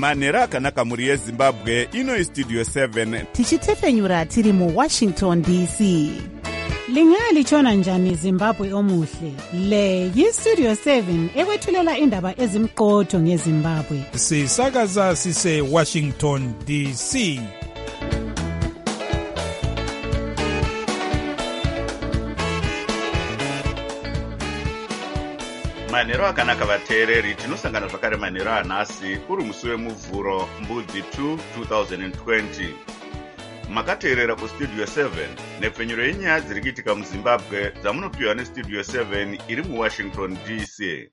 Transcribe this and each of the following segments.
manhero akanaka mhuri yezimbabwe. Ino Studio 7 tichitefenyura tiri muWashington DC. Lingalitshona njani Zimbabwe omuhle? Le yiStudio 7 ekwethulela indaba ezimqotho ngeZimbabwe. Sisakaza sise Washington DC. manhero akanaka vateereri, tinosangana zvakare manhero anhasi uri musi wemuvhuro mbudzi 2 2020. Makateerera kuStudio 7 nepfenyuro yenyaya dziri kuitika muZimbabwe dzamunopiwa neStudio 7 iri muWashington DC.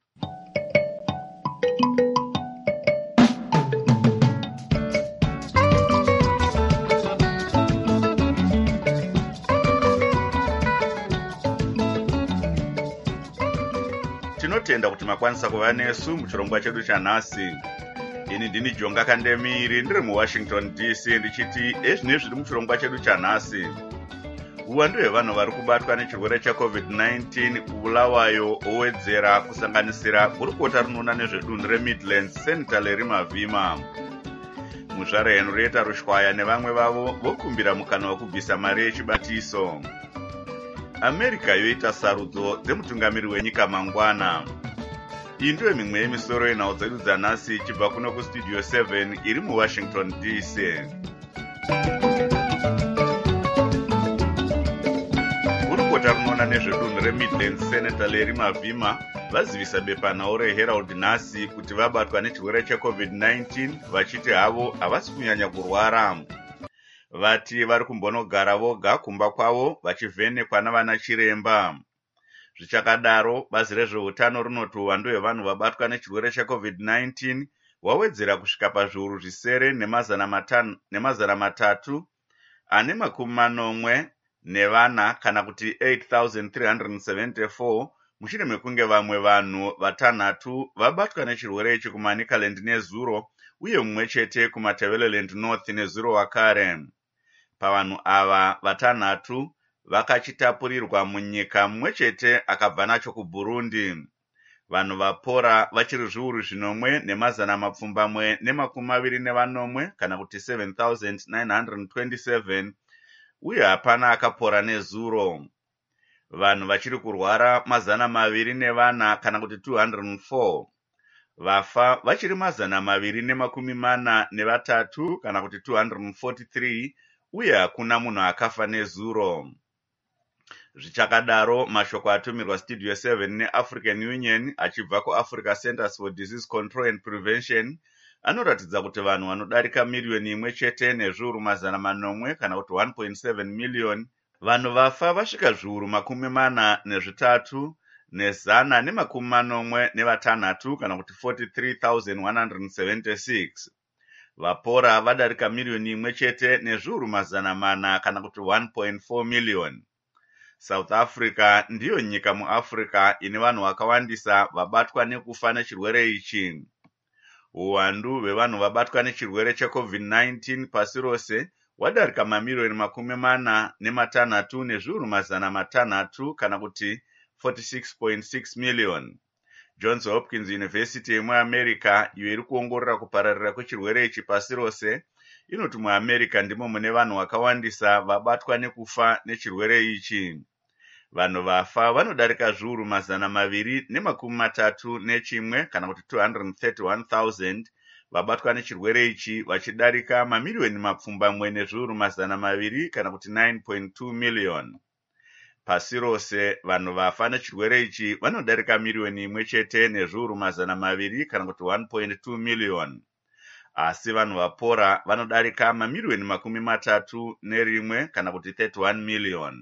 Tinotenda kuti makwanisa kuva nesu muchirongwa chedu chanhasi. Ini ndini Jonga Kandemiri ndiri muWashington DC ndichiti ezvine zviri muchirongwa chedu chanhasi. Uwandu hwevanhu vari kubatwa nechirwere cheCovid-19 kubulawayo owedzera kusanganisira gurukota rinoona nezvedunhu reMidlands Senator Larry Mavhima. Muzvara Henrietta Rushwaya nevamwe vavo vokumbira mukana wekubvisa mari yechibatiso. America yoita sarudzo dzemutungamiri wenyika mangwana. Iyi ndiyo mimwe yemisoro yenhau dzedu dzanhasi ichibva kuno kuStudio 7 iri muWashington DC. Gurukota rinoona nezvedunhu reMidlands Senator Larry Mavhima vazivisa bepanhau reHerald nhasi kuti vabatwa nechirwere cheCovid-19 vachiti havo havasi kunyanya kurwara. Vati vari kumbonogara voga kumba kwavo vachivhenekwa navana chiremba. Zvichakadaro, bazi rezveutano rinoti uwandu hwevanhu vabatwa nechirwere cheCovid-19 wawedzera kusvika pazviuru zvisere nemazana matatu ane makumi manomwe nevana kana kuti 8,374 mushure mekunge vamwe vanhu vatanhatu vabatwa nechirwere ichi kuManicaland neZuro uye mumwe chete kuMatebeleland North neZuro wakare. Pavanhu ava vatanhatu vakachitapurirwa munyika mumwe chete akabva nacho kuBurundi. Vanhu vapora vachiri zviuru zvinomwe nemazana mapfumbamwe nemakumi maviri nevanomwe kana kuti 7,927 uye hapana akapora neZuro. Vanhu vachiri kurwara mazana maviri nevana kana kuti 204. Vafa vachiri mazana maviri nemakumi mana nevatatu kana kuti 243 uye hakuna munhu akafa neZuro. Zvichakadaro, mashoko atumirwa Studio 7 neAfrican Union achibva kuAfrica Centers for Disease Control and Prevention anoratidza kuti vanhu vanodarika miriyoni imwe chete nezviuru mazana manomwe kana kuti 1.7 million. Vanhu vafa vasvika zviuru makumi mana nezvitatu nezana nemakumi manomwe nevatanhatu kana kuti 43,176. Vapora vadarika miriyoni imwe chete nezviuru mazana mana kana kuti 1.4 million. South Africa ndiyo nyika muAfrica ine vanhu vakawandisa vabatwa nekufa nechirwere ichi. Uwandu hwevanhu vabatwa nechirwere cheCovid-19 pasi rose wadarika mamiriyoni makumi mana nematanhatu nezviuru mazana matanhatu kana kuti 46.6 million. Johns Hopkins University yemuAmerica iyo iri kuongorora kupararira kwechirwere ichi pasi rose inoti muAmerica ndimo mune vanhu vakawandisa vabatwa nekufa nechirwere ichi. Vanhu vafa vanodarika zviuru mazana maviri nemakumi matatu nechimwe kana kuti 231,000 vabatwa nechirwere ichi vachidarika mamiriyoni mapfumbamwe nezviuru mazana maviri kana kuti 9.2 million. Pasi rose vanhu vafa nechirwere ichi vanodarika miriyoni imwe chete nezviuru mazana maviri kana kuti 1.2 million. Asi vanhu vapora vanodarika mamiriyoni makumi matatu nerimwe kana kuti 31 million.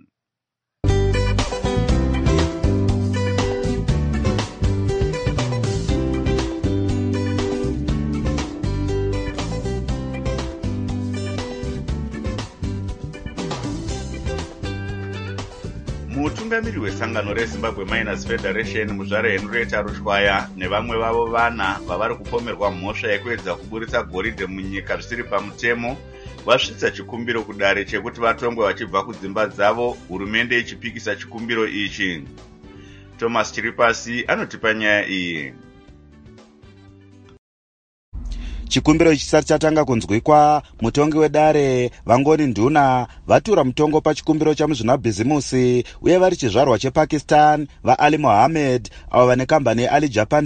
Mutungamiri wesangano reZimbabwe Miners Federation muzvara Henrietta Rushwaya nevamwe vavo vana vavari kupomerwa mhosva yekuedza kuburitsa goridhe munyika zvisiri pamutemo vasvitsa chikumbiro kudare chekuti vatongwe vachibva kudzimba dzavo, hurumende ichipikisa chikumbiro ichi. Thomas Chiripasi anotipa nyaya iyi. chikumbiro chisati chatanga kunzwikwa, mutongi wedare Vangoni Nduna vatura mutongo pachikumbiro chamuzvinabhizimusi uye vari chizvarwa chePakistan vaAli Mohammed avo vane kambani yeAli Japan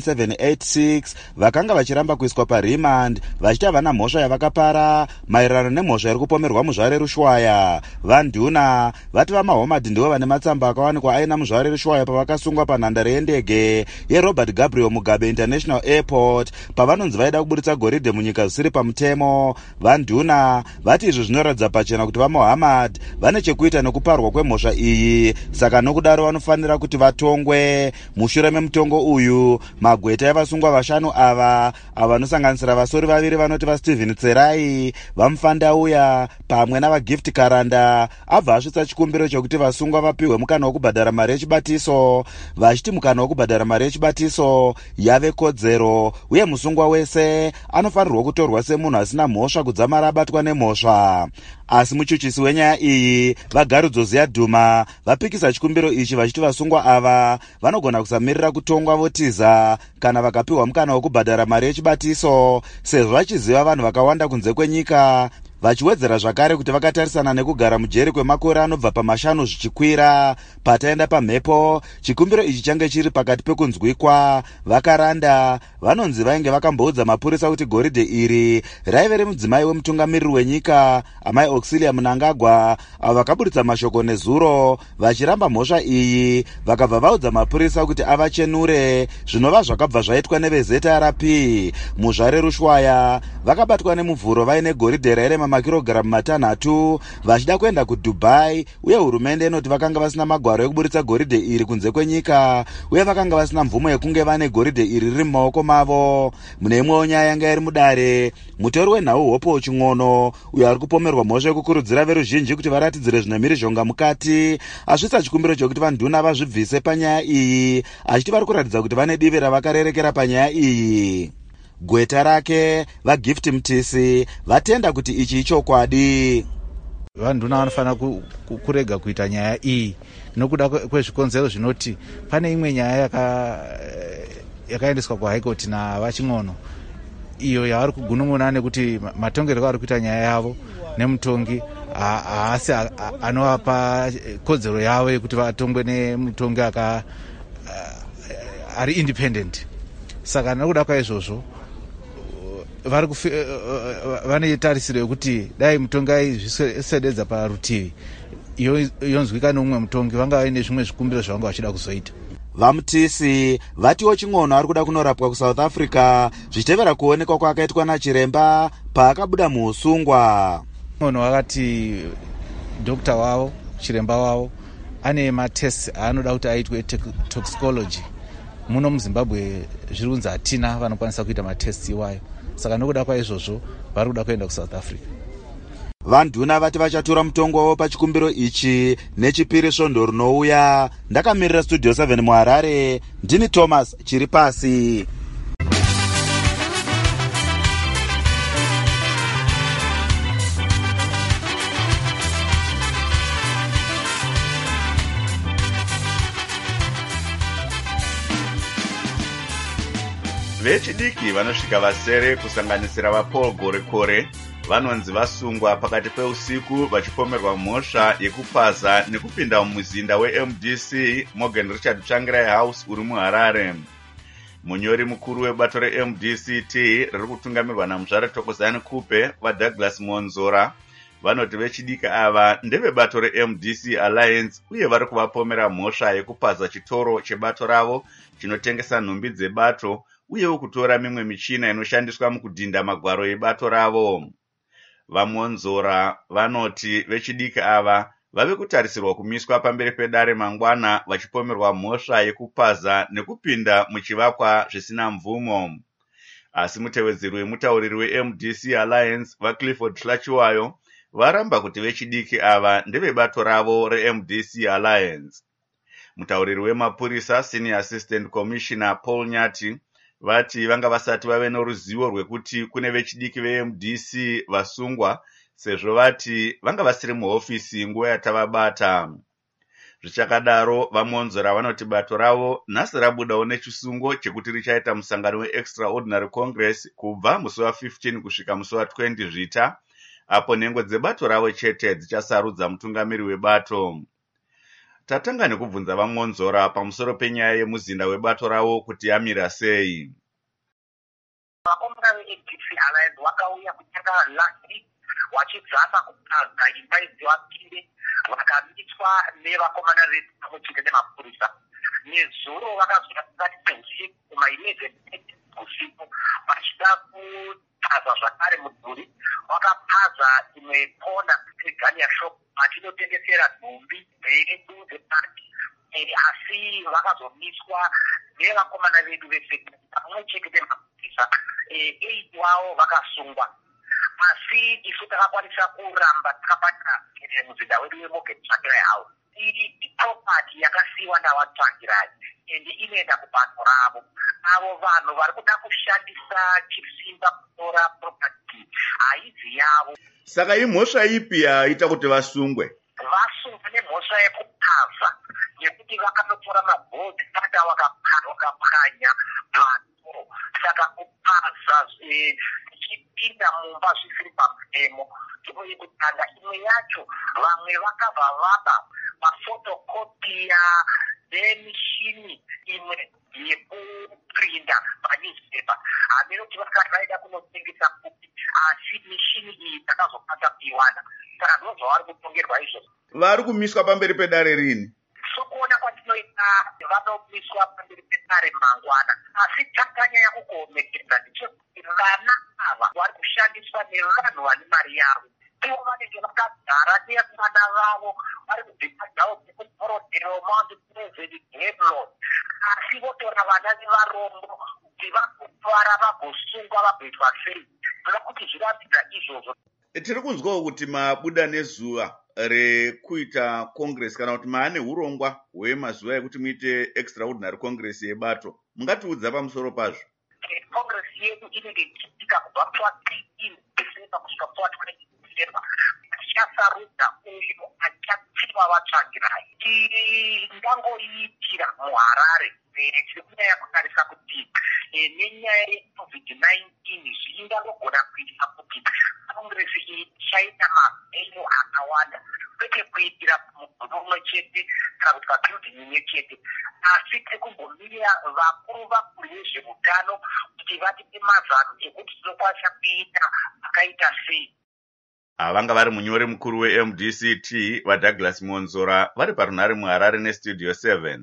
786 vakanga vachiramba kuiswa parimand vachiti havana mhosva yavakapara maererano nemhosva iri kupomerwa muzvare rushwaya. VaNduna vati vaMohammed ndivo vane matsamba akawanikwa aina muzvare rushwaya pavakasungwa panhandare yendege yeRobert Gabriel Mugabe International Airport pavanonzi vaida kuburitsa goridhe munyika zvisiri pamutemo. VaNduna vati izvi zvinoratidza pachena kuti vaMohammed vane chekuita nekuparwa kwemhosva iyi, saka nokudaro vanofanira kuti vatongwe. Mushure memutongo uyu, magweta evasungwa vashanu ava vanosanganisira vasori vaviri vanoti vaStephen Tserai, vaMufandauya pamwe navaGift Karanda abva asvitsa chikumbiro chokuti vasungwa vapiwe mukana wokubhadhara mari yechibatiso, vachiti mukana wokubhadhara mari yechibatiso yave kodzero uye musungwa wese anofanirwa kutorwa semunhu asina mhosva kudzamara abatwa nemhosva. Asi muchuchisi wenyaya iyi vaGarudzo Ziyadhuma vapikisa chikumbiro ichi vachiti vasungwa ava vanogona kusamirira kutongwa votiza kana vakapiwa mukana wokubhadhara mari yechibatiso, sezvo vachiziva vanhu vakawanda kunze kwenyika, vachiwedzera zvakare kuti vakatarisana nekugara mujeri kwemakore anobva pamashanu zvichikwira. Pataenda pamhepo, chikumbiro ichi change chiri pakati pekunzwikwa. VaKaranda vanonzi vainge vakamboudza mapurisa kuti goridhe iri raive remudzimai wemutungamiriri wenyika Amai Auxilia Mnangagwa, avo vakaburitsa mashoko nezuro vachiramba mhosva iyi, vakabva vaudza mapurisa kuti avachenure, zvinova zvakabva zvaitwa neveZRP. Muzvare rushwaya vakabatwa nemuvhuro vaine goridhe rairema makirogiramu matanhatu vachida kuenda kuDubai, uye hurumende inoti vakanga vasina magwaro ekuburitsa goridhe iri kunze kwenyika uye vakanga vasina mvumo yekunge vane goridhe iri riri mumaoko mavo. Mune imwewo nyaya yanga iri mudare, mutori wenhau Hopo Ching'ono uyo ari kupomerwa mhosva yekukurudzira veruzhinji kuti varatidzire zvine mhirizhonga mukati asvitsa chikumbiro chokuti vaNduna vazvibvise panyaya iyi, achiti vari kuratidza kuti vane divi ravakarerekera panyaya iyi. Gweta rake vaGift Mtisi vatenda kuti ichi ichokwadi. VaNduna vanofanira kurega kuita nyaya iyi nokuda kwezvikonzero zvinoti pane imwe nyaya yakaendeswa kuHigh Court navaChing'ono iyo yavari kugunun'una nekuti matongerwo ari kuita nyaya yavo nemutongi haasi anovapa kodzero yavo yekuti vatongwe nemutongi ari independent. Saka nokuda kwaizvozvo vane tarisiro yekuti dai mutongi aizvisededza parutivi yonzwika neumwe mutongi, vanga vaine zvimwe zvikumbiro zvavanga vachida kuzoita. VaMtisi vatiwo Ching'ono ari kuda kunorapwa kuSouth Africa zvichitevera kuonekwa kwakaitwa nachiremba paakabuda muusungwa. Ching'ono vakati dokta wavo, chiremba wavo, ane matests aanoda kuti aitwe toxicology. Muno muZimbabwe zviri kunzi hatina vanokwanisa kuita matests iwayo, saka nokuda kwaizvozvo vari kuda kuenda kuSouth Africa. VaNduna vati vachatura mutongo wavo pachikumbiro ichi nechipiri svondo rinouya. Ndakamirira Studio 7 muHarare, ndini Thomas Chiripasi. Vechidiki vanosvika vasere kusanganisira vaPaul Gorekore vanonzi vasungwa pakati peusiku vachipomerwa mhosva yekupaza nekupinda mumuzinda weMDC Morgan Richard Tsvangirai House uri muHarare. Munyori mukuru webato reMDCT riri kutungamirwa naMuzvare Thokozani Kupe vaDouglas Monzora vanoti vechidiki ava ndevebato reMDC Alliance uye vari kuvapomera mhosva yekupaza chitoro chebato ravo chinotengesa nhumbi dzebato uyewo kutora mimwe michina inoshandiswa mukudhinda magwaro ebato ravo. VaMonzora vanoti vechidiki ava vave kutarisirwa kumiswa pamberi pedare mangwana vachipomerwa mhosva yekupaza nekupinda muchivakwa zvisina mvumo. Asi mutevedzeri wemutauriri weMDC Alliance vaClifford Hlachiwayo varamba kuti vechidiki ava ndevebato ravo reMDC Alliance. Mutauriri wemapurisa Senior Assistant Commissioner Paul Nyati vati vanga vasati vave noruzivo rwekuti kune vechidiki veMDC vasungwa, sezvo vati vanga vasiri muhofisi nguva yatavabata. Zvichakadaro vamonzora vanoti bato ravo nhasi rabudawo nechisungo chekuti richaita musangano weExtraordinary Congress kubva musi wa15 kusvika musi wa20 Zvita, apo nhengo dzebato ravo chete dzichasarudza mutungamiri webato. Tatanga nekubvunza vamonzora pamusoro penyaya yemuzinda webato ravo kuti yamira sei. Vakomana veADC Alliance vakauya kutanga last week vachidzama kupaza imba idzi vapinde vakamitswa nevakomana vedu pamwechete nemapurisa. Nezuro vakazvika pakati peusiku kuma 11 usiku vachida kupaza zvakare mudhuri. Vakapaza imwe kona yeGania shop vachinotengesera nhumbi dzedu dzepati, asi vakazomiswa nevakomana vedu vesecurity pamwechete nemapurisa. 8 wavo vakasungwa. Asi isu takakwanisa kuramba takabata muzinda wedu weMorgan Tsvangirai House. Iyi property yakasiiwa navatsvangirai ende inoenda kubato ravo. Avo vanhu vari kuda kushandisa chisimba kutora property haidzi yavo. Saka imhosva ipi yaita kuti vasungwe? Vasungwa nemhosva yekupaza nekuti vakanotora mabhodhi kada vakapwanya vanhu. Saka kupaza ichipinda mumba zvisiri pamutemo. Ndipo yekutanga imwe yacho vamwe vakabva vaba mafotokopiya nemishini imwe yekuprinda panewspaper. Haminoti vakaenda kunotengesa kupi, asi mishini iyi takazopata kuiwana. Saka ndozvo vari kutongerwa izvozvo. Vari kumiswa pamberi pedare rini? Sokuona kwatinoita vanomiswa pamberi pedare mangwana. Asi takanyanya kukoomekeza ndechekuti vana ava vari kushandiswa nevanhu vane mari yavo. Ivo vanenge vakagara nevana vavo vari kubvisa nhau dzekutorodhero Mount Pleasant Hebron. Asi votora vana nevarombo kuti vagotwara vagosungwa vagoitwa sei. Toda kuti zvirambidza izvozvo. Tiri kunzwawo kuti mabuda nezuva rekuita congress kana kuti maane urongwa hwemazuva ekuti muite extraordinary congress yebato. Mungatiudza pamusoro pazvo? Congress yedu inenge ichiitika kubva pa13 December kusvika pa20 December. Tichasarudza uyo achatsiva vatsvangirai. Ndangoiitira muHarare. Tiri kunyanya kutarisa kuti nenyaya yeCovid-19 zvingangogona kuita kuti Congress ichaita mavhenyu akawanda, kwete kuitira munhu umwe chete kana kuti pabilding imwe chete, asi tekumbomira vakuru vezveutano kuti vatipe mazano ekuti tinokwanisa kuita akaita sei. Vanga vari munyori mukuru weMDCT vaDouglas Monzora vari parunhare muHarare neStudio 7.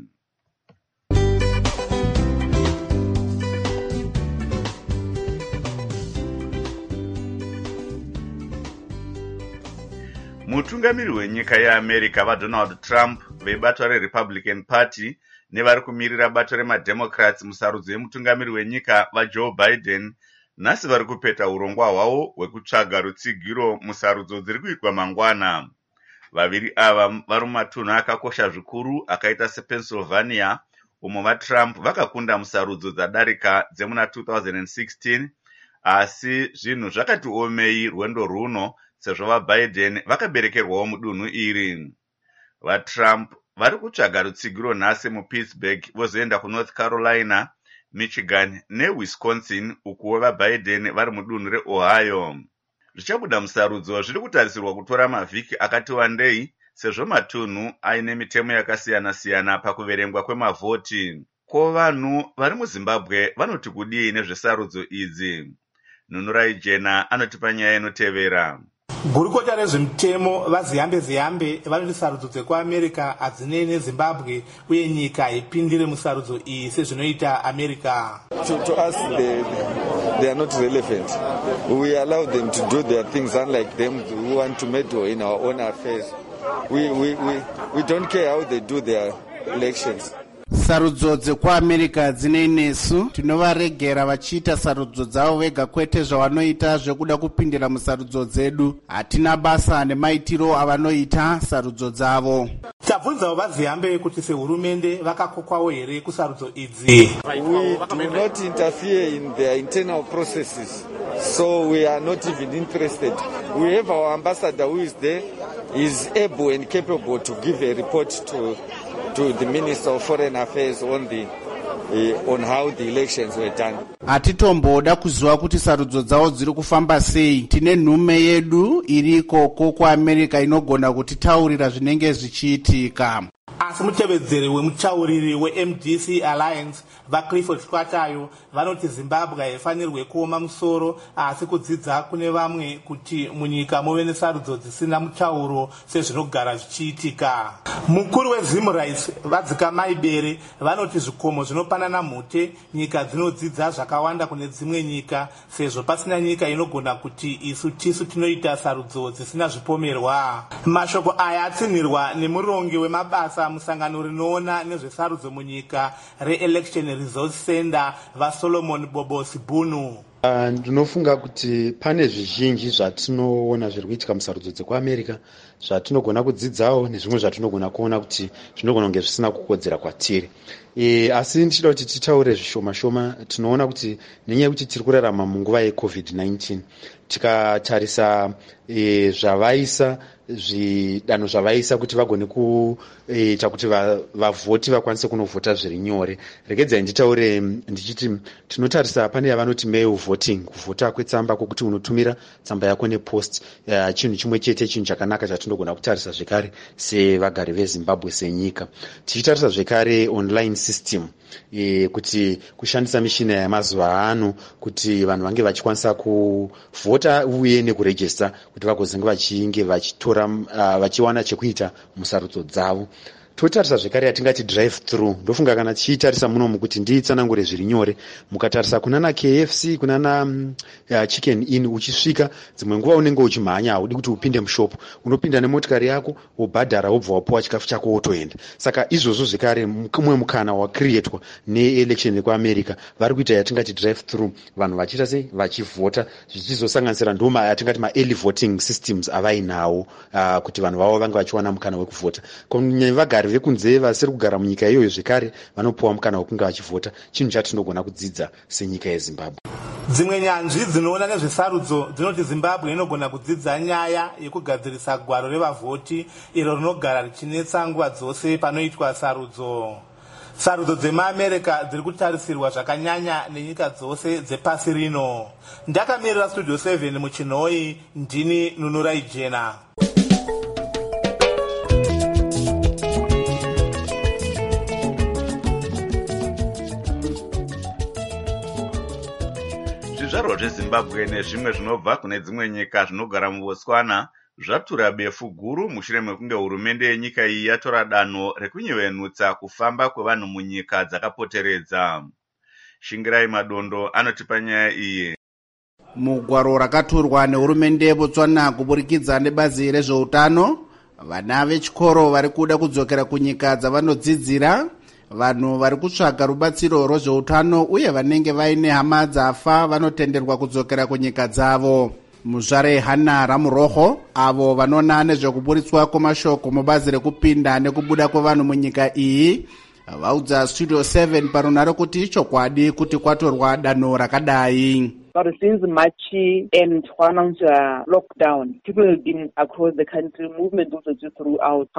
Mutungamiri wenyika yeAmerica vaDonald Trump vebato reRepublican Party nevari kumirira bato remademocrats musarudzo yemutungamiri wenyika vaJoe Biden nhasi vari kupeta urongwa hwavo hwekutsvaga rutsigiro musarudzo dziri kuitwa mangwana. Vaviri ava vari mumatunhu akakosha zvikuru akaita sePennsylvania, umo vaTrump vakakunda musarudzo dzadarika dzemuna 2016, asi zvinhu zvakati omei rwendo runo sezvo vaBiden vakaberekerwawo mudunhu iri. VaTrump vari kutsvaga rutsigiro nhasi muPittsburgh vozoenda kuNorth Carolina, Michigan neWisconsin, ukuwo vaBiden vari mudunhu reOhio. Zvichabuda musarudzo zviri kutarisirwa kutora mavhiki akati wandei sezvo matunhu aine mitemo yakasiyana-siyana pakuverengwa kwemavhoti. Ko vanhu vari muZimbabwe vanoti kudii nezvesarudzo idzi? Nunurai Jena anotipa nyaya inotevera. Gurukota rezvemutemo vaziyambe vanoti sarudzo dzekuAmerica hadzinei neZimbabwe uye nyika ipindire musarudzo iyi sezvinoita America. To us they are not relevant. We allow them to do their things, unlike them who want to meddle in our own affairs. We don't care how they do their elections. Sarudzo dzekuAmerica dzinei nesu tinovaregera vachiita sarudzo dzavo vega, kwete zvavanoita zvekuda kupindira musarudzo dzedu. Hatina basa nemaitiro avanoita sarudzo dzavo. Tabvunzawo vaziyambe kuti sehurumende vakakokwawo here kusarudzo idzi. We do not interfere in their internal processes, so we are not even interested. We have our ambassador who is there. is able and capable to give a report to the Minister of Foreign Affairs on how the elections were done. Atitomboda kuziva kuti sarudzo dzavo dziri kufamba sei. Tine nhume yedu iriko kwa America inogona kutitaurira zvinenge zvichiitika. Asi mutevedzeri wemutauriri weMDC Alliance vaClifford Chikatayo vanoti Zimbabwe haifanirwe kuoma musoro asi kudzidza kune vamwe kuti munyika muve nesarudzo dzisina mutauro sezvinogara zvichiitika. Mukuru weZimrights Vadzika Maibere vanoti zvikomo zvinopanana mhute nyika dzinodzidza zvakawanda kune dzimwe nyika sezvo pasina nyika inogona kuti isu tisu tinoita sarudzo dzisina zvipomerwa. Mashoko aya atsinhirwa nemurongi wemabasa musangano rinoona nezvesarudzo munyika re-Election Resource Center vaSolomon Bobosi Bunu. Ndinofunga kuti pane zvizhinji zvatinoona zviri kuitika musarudzo dzekuAmerica zvatinogona kudzidzawo nezvimwe zvatinogona kuona kuti zvinogona kunge zvisina kukodzera kwatiri. Asi ndichida kuti titaure zvishoma shoma. Tinoona kuti nenyaya yekuti tiri kurarama munguva yeCovid-19 tikatarisa zvavaisa zvidanho zvavaisa kuti vagone kuita kuti vavhoti vakwanise kunovhota zviri nyore. Regedzai nditaure ndichiti tinotarisa pane yavanoti mail voting, kuvhota kwetsamba kwokuti unotumira tsamba yako nepost, chinhu chimwe chete, chinhu chakanaka chatinogona kutarisa zvekare sevagari veZimbabwe senyika. Tichitarisa zvekare online system, kuti kushandisa mishina yamazuva ano kuti vanhu vange vachikwanisa kuvhota uye nekurejista kuti vagozenge vachinge vachiwana chekuita musarudzo dzavo. Totarisa zvekare yatingati drive through. Ndofunga kana tichitarisa munomu kuti nditsanangure zviri nyore, mukatarisa kunana KFC kunana Chicken Inn uchisvika dzimwe nguva unenge uchimhanya, haudi kuti upinde mushopu, unopinda nemotikari yako wobhadhara wobva wapuwa chikafu chako wotoenda. Saka izvozvo zvekare mumwe mukana wacreatwa neelection yekuAmerica vari kuita yatingati drive through, vanhu vachiita sei vachivhota, zvichizosanganisira ndoma yatingati ma-early voting systems avainawo kuti vanhu vavo vange vachiwana mukana wekuvhota. Kunyanya vagari vekunze vasiri kugara munyika iyoyo zvekare vanopuwa mukana wekunge vachivhota, chinhu chatinogona kudzidza senyika yeZimbabwe. Dzimwe nyanzvi dzinoona nezvesarudzo dzinoti Zimbabwe inogona kudzidza nyaya yekugadzirisa gwaro revavhoti iro rinogara richinetsa nguva dzose panoitwa sarudzo. Sarudzo dzemaAmerica dziri kutarisirwa zvakanyanya nenyika dzose dzepasi rino. Ndakamirira Studio 7 muChinoi, ndini Nunurai Jena. Zvizvarwa zveZimbabwe nezvimwe zvinobva kune dzimwe nyika zvinogara muBotswana zvatura befu guru mushure mekunge hurumende yenyika iyi yatora danho rekunyevenutsa kufamba kwevanhu munyika dzakapoteredza. Shingirai Madondo anotipa nyaya iyi. Mugwaro rakatorwa nehurumende yeBotswana kuburikidza nebazi rezveutano, vana vechikoro vari kuda kudzokera kunyika dzavanodzidzira, vanhu vari kutsvaga rubatsiro rwezveutano uye vanenge vaine hama dzafa vanotenderwa kudzokera kunyika dzavo. Muzvare Hana Ramuroho avo vanoona nezvekuburitswa kwemashoko mubazi rekupinda nekubuda kwevanhu munyika iyi vaudza Studio 7 parunhare kuti chokwadi kuti kwatorwa danho rakadai. But since March and announced lockdown, people have been across the country, movement also just throughout.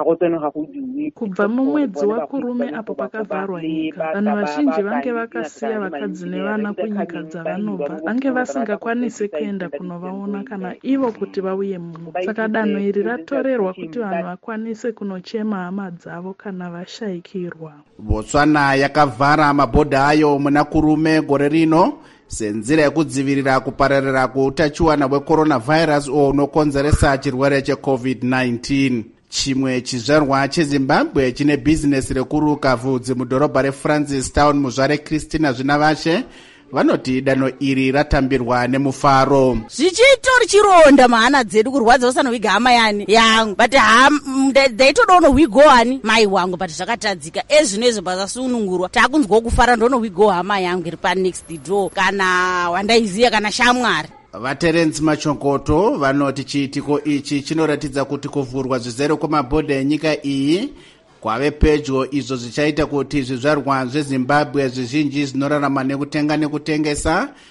Kubva mumwedzi waKurume apo pakavharwa nyika, vanhu vazhinji vange vakasiya vakadzi nevana kunyika dzavanobva, vange vasingakwanisi kuenda kunovaona kana ivo kuti vauye muno. Saka danho iri ratorerwa kuti vanhu vakwanise kunochema hama dzavo kana vashaikirwa. Botswana yakavhara mabhodha ayo muna Kurume gore rino senzira yekudzivirira kupararira kweutachiwana hwecoronavirus unokonzeresa chirwere cheCovid-19. Chimwe chizvarwa cheZimbabwe chine bhizinesi rekuruka vhudzi mudhorobha reFrancistown muzvare Christina Zvinavashe vanoti danho iri ratambirwa nemufaro. Zvichitori chironda mahana dzedu kurwadza usanoviga hama yangu but daitodawo wigo hani mai wangu but zvakatadzika ezvinezvo pazasunungurwa takunzwa kufara ndono wigo hama yangu iri pa next door kana wandaiziya kana shamwari. VaTerence Machokoto vanoti chiitiko ichi chinoratidza kuti kuvhurwa zvizere kwemabhodha enyika iyi kwave pedyo, izvo zvichaita kuti zvizvarwa zveZimbabwe zvizhinji zvinorarama nekutenga nekutengesa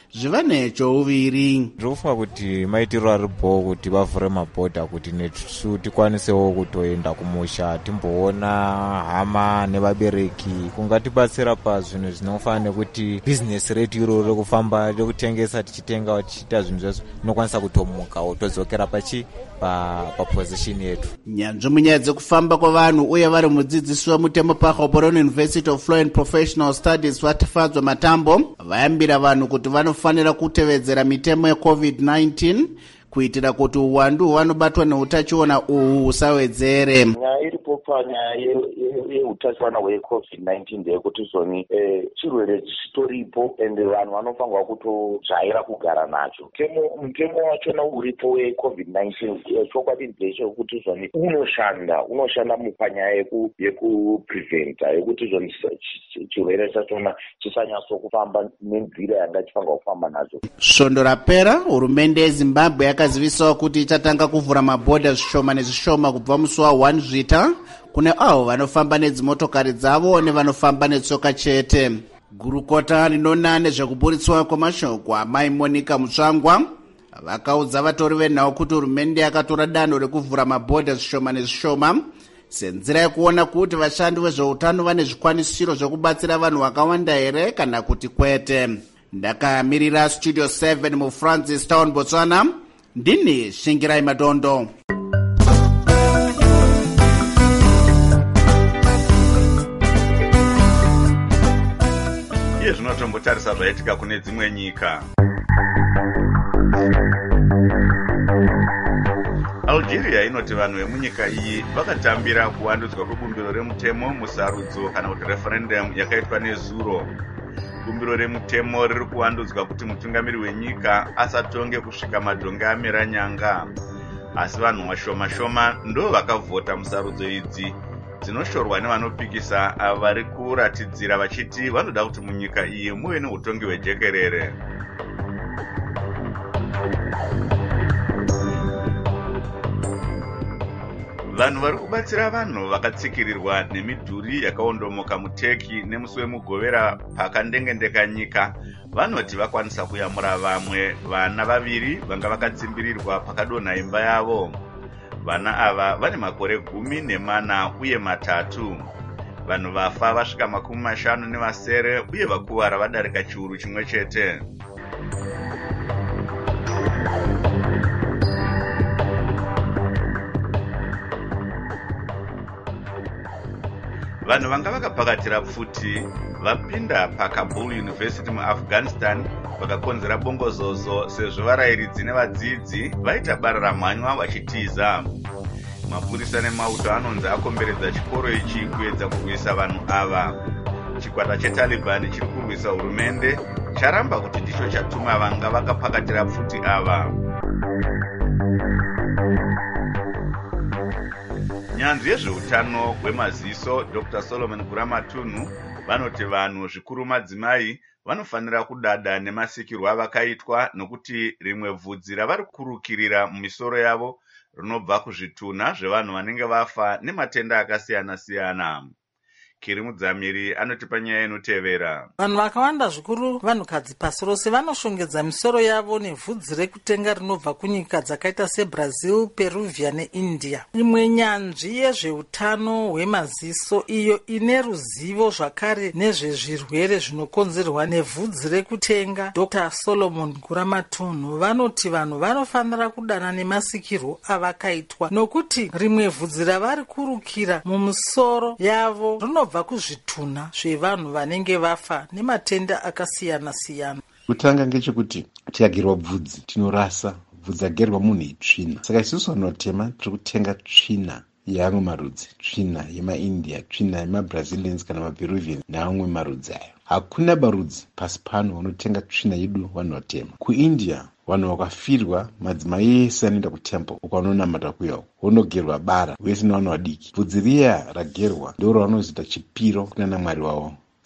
zviva nechouviri. Ndinofunga kuti maitiro aripo kuti vavhure mabhodha kuti nesu tikwanisewo kutoenda kumusha timboona hama nevabereki kungatibatsira pazvinhu zvinofana nekuti bhizinesi redu iro rekufamba rekutengesa tichitenga tichiita zvinhu zvese tinokwanisa kutomukawo todzokera papozishini yetu. Nyanzvi munyaya dzekufamba kwavanhu uye vari mudzidzisi wemutemo paHoboroni University of Law and Professional Studies Vatafadzwa Matambo vayambira vanhu kuti vanofanira kutevedzera mitemo yeCovid-19 kuitira kuti uwandu hwavanobatwa neutachiona uhu husawedzere. Nyaya iripo panyaya yeutachiona hweCovid-19 ndeyekuti zvoni chirwere chitoripo ende vanhu vanofanirwa kutojaira kugara nacho. Mutemo wachona uripo weCovid-19 chokwadi ndechekuti zvoni unoshanda mupanyaya yekupreventa yekuti zvoni chirwere chachona chisanyatsokufamba nenzira yanga chifanirwa kufamba nacho. Svondo rapera hurumende yeZimbabwe yakazivisawo kuti ichatanga kuvhura mabhodha zvishoma nezvishoma kubva musi wa1 Zvita kune avo vanofamba nedzimotokari dzavo nevanofamba netsoka chete. Gurukota rinona nezvekuburitswa kwemashoko amai Monica Mutsvangwa vakaudza vatori venhau kuti hurumende yakatora danho rekuvhura mabhodha zvishoma nezvishoma senzira yekuona kuti vashandi vezveutano vane zvikwanisiro zvekubatsira vanhu vakawanda here kana kuti kwete. Ndakamirira Studio 7 muFrancis Town, Botswana. Ndini Shingirai Madondo. Iye zvinotombotarisa zvaitika kune dzimwe nyika. Algeria inoti vanhu vemunyika iyi vakatambira kuwandudzwa kwebumbiro remutemo musarudzo kana kuti referendum yakaitwa nezuro. Bumbiro remutemo riri kuwandudzwa kuti mutungamiri wenyika asatonge kusvika madhonge amera nyanga. Asi vanhu vashoma ndo vakavhota musarudzo idzi dzinoshorwa nevanopikisa vari kuratidzira vachiti vanoda kuti munyika iyi muve neutongi hwejekerere. Vanhu vari kubatsira vanhu vakatsikirirwa nemidhuri yakaondomoka muTurkey nemusi wemugovera pakandengendeka nyika vanoti vakwanisa kuyamura vamwe vana vaviri vanga vakatsimbirirwa pakadonha imba yavo. Vana ava vane makore 14 uye 3. Vanhu vafa vasvika 50 uye vakuvara vadarika chiuru chimwe chete. Vanhu vanga vakapakatira pfuti vapinda paKabul University muAfghanistan vakakonzera bongozozo sezvo varayiridzi nevadzidzi vaita bara ramhanywa vachitiza. Mapurisa nemauto anonzi akomberedza chikoro ichi kuedza kurwisa vanhu ava. Chikwata cheTaliban chiri kurwisa hurumende charamba kuti ndicho chatuma vanga vakapakatira pfuti ava. Nyanzvi yezveutano hwemaziso Dr. Solomon Guramatunhu vanoti vanhu zvikuru madzimai vanofanira kudada nemasikirwo avakaitwa nokuti rimwe vhudzi ravari kurukirira mumisoro yavo rinobva kuzvitunha zvevanhu vanenge vafa nematenda akasiyana-siyana. Kiri Mudzamiri anoti panyaya inotevera. Vanhu vakawanda zvikuru vanhukadzi pasi rose vanoshongedza misoro yavo nevhudzi rekutenga rinobva kunyika dzakaita seBrazil, Peruvia neIndia. Imwe nyanzvi yezveutano hwemaziso iyo ine ruzivo zvakare nezvezvirwere zvinokonzerwa nevhudzi rekutenga Dr. Solomon Guramatunhu vanoti vanhu vanofanira kudana nemasikirwo avakaitwa nokuti rimwe vhudzi ravari kurukira mumisoro yavo rinobva kuzvitunha zvevanhu vanenge vafa nematenda akasiyana-siyana. Kutanga ngechekuti tikagerwa bvudzi tinorasa bvudzi agerwa munhu itsvina. Saka isusu vanotema tiri kutenga tsvina yeamwe marudzi, tsvina yemaIndia, tsvina yemaBrazilians kana maPeruvian neamwe marudzi ayo. Hakuna barudzi pasi pano vanotenga tsvina yedu vanotema. KuIndia vanhu vakafirwa madzimai ese anoenda kutemple ukanonamata kuyawo vonogerwa bara vese nevanhu vadiki. Bvudzi riya ragerwa ndoro vanozoita chipiro kunana mwari wavo.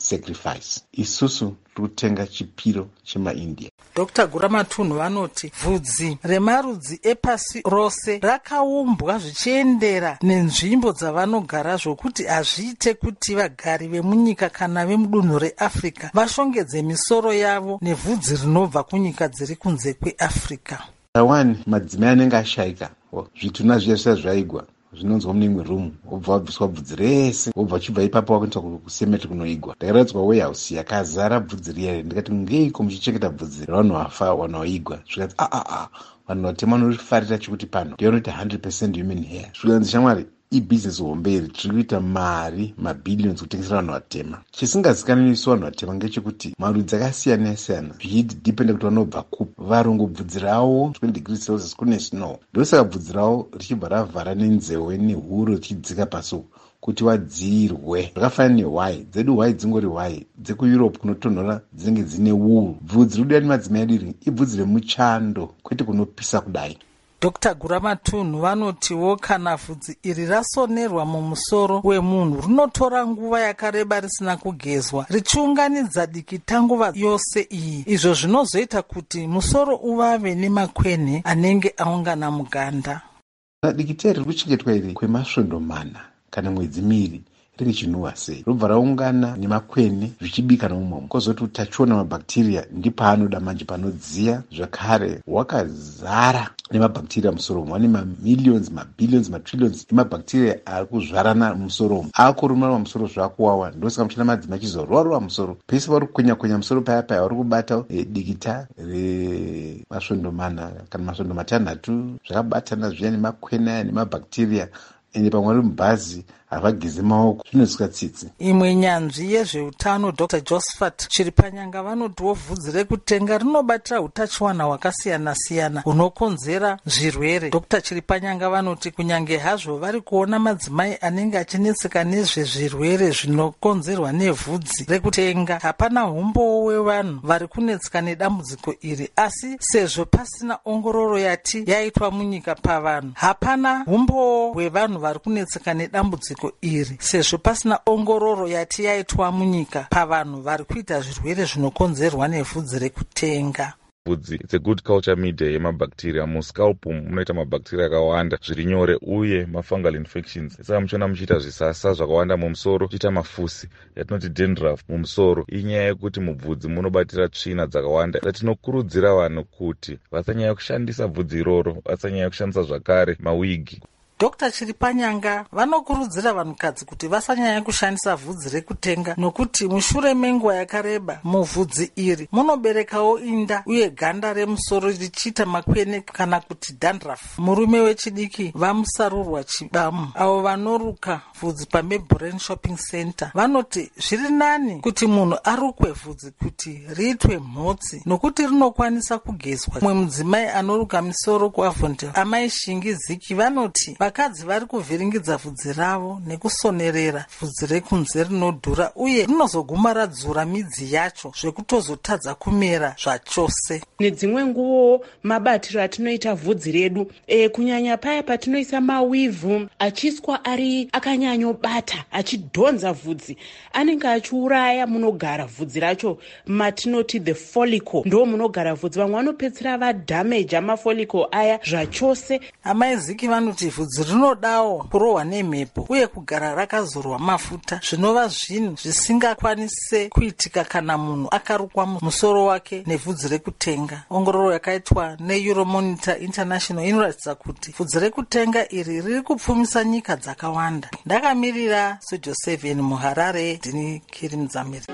sacrifice. Isusu tiri kutenga chipiro chemaindia. Dr. Guramatunhu vanoti vhudzi remarudzi epasi rose rakaumbwa zvichiendera nenzvimbo dzavanogara zvokuti hazviite kuti vagari vemunyika kana vemudunhu reAfrica vashongedze misoro yavo nevhudzi rinobva kunyika dziri kunze kweAfrica. Tawani madzimai anenge ashayika zvitunha zviya zvisati zvaigwa zvinonzwa mune imwe room, wobva wabviswa bvudzi rese, wobva uchibva ipapo wakuenda kusemeti kunoigwa. Ndakaradzwa warehouse yakazara bvudzi riya, ndikati ngeiko muchichengeta bvudzi ravanhu vafa vanhu vaigwa? Zvikati vanhu vatema vanorifarira chekuti pano ndiyonoti 100% human hair. Zvikanzi shamwari ibhizinesi hombe iri tiri kuita mari mabhillions kutengesera vanhu vatema. Chisingazikanwi nesu vanhu vatema ngechekuti marudzi akasiyana siyana zvichidhipenda kuti vanobva kupi. Varungu bvudzi ravo 20 degrees Celsius kune snow, ndosaka bvudzi ravo richibva ravhara nenzeve nehuro richidzika pasi kuti wadzirwe. Zvakafanana nehwai dzedu, hwai dzingori hwai dzekueurope kunotonhora dzinenge dzine wool. Bvudzi rinoda nemadzimai adiri ibvudzi remuchando, kwete kunopisa kudai. Dr. Guramatunhu vanotiwo kana vhudzi iri rasonerwa mumusoro wemunhu rinotora nguva yakareba risina kugezwa richiunganidza dikitanguva yose iyi. Izvo zvinozoita kuti musoro uvave nemakwene anenge aungana muganda. Dikitari riri kuchengetwa iri kwemasvondo mana kana mwedzi miri ringe chinhuhwa sei, robva raungana nemakwene zvichibika nomumomo, kozoti utachiona mabhakteria ndipaanoda manje panodziya. Zvakare wakazara nemabhakteria musoro umu, vane mamillions mabillions matrillions emabhakteria ari kuzvarana mumusoro umu, akurumana musoro zvakuwawa. Ndosaka muchina madzimai achizorova musoro pese vari kukwenya musoro paya paya vari kubata dikita remasvondo mana kana masvondo matanhatu zvakabatana zviya nemakwene aya nemabhakteria, ende pamwe ari mubhazi havageze maoko, zvinozwika tsitsi. Imwe nyanzvi yezveutano Dr. Josephat Chiripanyanga vanotiwo vhudzi rekutenga rinobatira utachiwana hwakasiyana siyana hunokonzera zvirwere. Dr. Chiripanyanga vanoti kunyange hazvo vari kuona madzimai anenge achinetseka nezvezvirwere zvinokonzerwa nevhudzi rekutenga, hapana umbowo wevanhu vari kunetseka nedambudziko iri, asi sezvo pasina ongororo yati yaitwa munyika pavanhu, hapana umbowo wevanhu vari kunetseka nedambudziko iri sezvo pasina ongororo yati yaitwa munyika pavanhu vari kuita zvirwere zvinokonzerwa nevhudzi rekutenga. Vhudzi it's a good culture media yemabhakteria. Muscalp munoita mabhakteria akawanda zviri nyore uye mafungal infections. Saka muchiona muchiita zvisasa zvakawanda mumusoro, muchiita mafusi yatinoti dandruff mumusoro. Inyaya yekuti mubvudzi munobatira tsvina dzakawanda. Tinokurudzira vanhu kuti vasanyanya kushandisa bvudzi iroro, vasanyanya kushandisa zvakare mawigi. Dr. Chiripanyanga vanokurudzira vanhukadzi kuti vasanyanya kushandisa vhudzi rekutenga nokuti mushure menguva yakareba muvhudzi iri munoberekawo inda uye ganda remusoro richiita makwene kana kuti dandruff. Murume wechidiki vamusarurwa chibamu avo vanoruka vhudzi paMayborough Shopping Center vanoti zviri nani kuti munhu arukwe vhudzi kuti riitwe mhotsi nokuti rinokwanisa kugezwa. Mumwe mudzimai anoruka misoro kuAvondale, Amai Shingi Ziki, vanoti vakadzi vari kuvhiringidza vhudzi ravo nekusonerera vhudzi rekunze rinodhura uye rinozoguma radzura midzi yacho zvekutozotadza kumera zvachose. Nedzimwe nguvo mabatiro atinoita vhudzi redu kunyanya paya patinoisa mawivhu achiswa ari akanyanyobata achidhonza vhudzi anenge achiuraya munogara vhudzi racho, matinoti the follicle, ndo munogara vhudzi. Vamwe vanopedzisira vadhameja mafolicle aya zvachose. Amai Ziki vanoti vhudzi rinodawo kurohwa nemhepo uye kugara rakazorwa mafuta, zvinova zvinhu zvisingakwanise kuitika kana munhu akarukwa musoro wake nevhudzi rekutenga. Ongororo yakaitwa neEuromonitor International inoratidza kuti vhudzi rekutenga iri riri kupfumisa nyika dzakawanda. Ndakamirira Studio 7 muHarare, ndini Kiri Mdzamiri.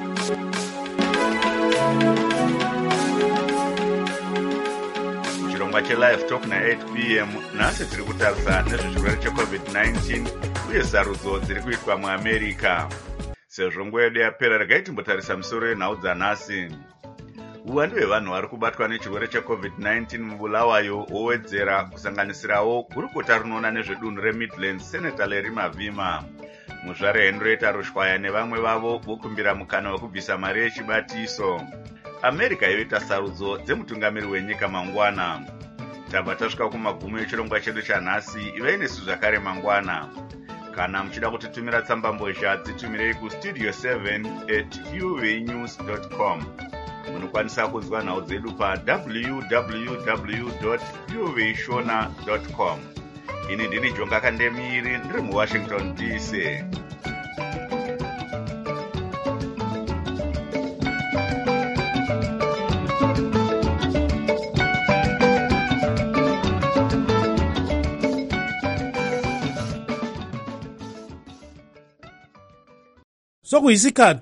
chirongwa chelive talk na8 p.m. nhasi tiri kutarisa nezvechirwere checovid-19 uye sarudzo dziri kuitwa muamerica. Sezvo nguva yedu yapera, regai timbotarisa misoro yenhau dzanhasi. Uwandu hwevanhu vari kubatwa nechirwere checovid-19 mubulawayo wowedzera, kusanganisirawo gurukota rinoona nezvedunhu reMidlands Senator Larry Mavima. Muzvare Henrietta Rushwaya nevamwe vavo vokumbira mukana wekubvisa mari yechibatiso. America yoita sarudzo dzemutungamiri wenyika mangwana. Tabva tasvika kumagumo echirongwa chedu chanhasi. Ivai nesu zvakare mangwana. Kana muchida kutitumira tsambambozha dzitumirei kustudio 7@uvenews.com. Munokwanisa kunzwa nhau dzedu pa www.uveshona.com. Ini ndini Jonga Kandemiri ndiri muWashington DC. Sokuyisikhathi